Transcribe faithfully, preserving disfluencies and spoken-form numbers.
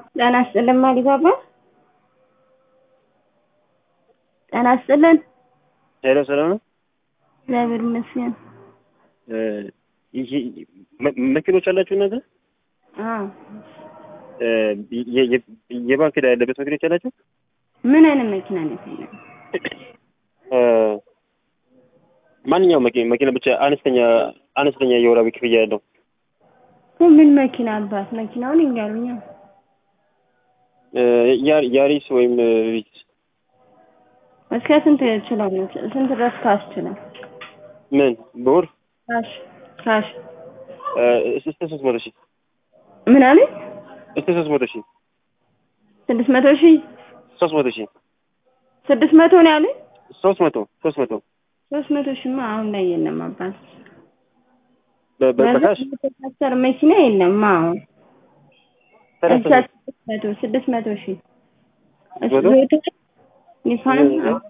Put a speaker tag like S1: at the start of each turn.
S1: ጤና ይስጥልን ማዲባባ ጤና ይስጥልን
S2: ሄሎ ሰላም ነው
S1: እግዚአብሔር ይመስገን
S2: ይሄ መኪኖች አላችሁ እናንተ
S1: አዎ
S2: የባንክ ዕዳ ያለበት መኪኖች አላችሁ
S1: ምን አይነት መኪና ነው ያለው
S2: ማንኛውም መኪና መኪና ብቻ አነስተኛ አነስተኛ የወራዊ ክፍያ ያለው
S1: ምን መኪና አባት መኪናውን ይንገሩኛ
S2: ያሪስ ወይም ቪትስ
S1: እስከ ስንት ይችላል ስንት ድረስ ካሽ ይችላል
S2: ምን በወር
S1: ካሽ ካሽ
S2: እስከ ሶስት መቶ ሺህ
S1: ምን አለ
S2: እስከ ሶስት መቶ ሺህ
S1: ስድስት መቶ ሺህ
S2: ሶስት መቶ ሺህ
S1: ስድስት መቶ ነው ያለ
S2: ሶስት መቶ ሶስት መቶ
S1: ሶስት መቶ ሺህ ማ አሁን ላይ የለም አባት
S2: በካሽ
S1: በካሽ መኪና የለም አዎ ስድስት መቶ ሺህ ኒሳን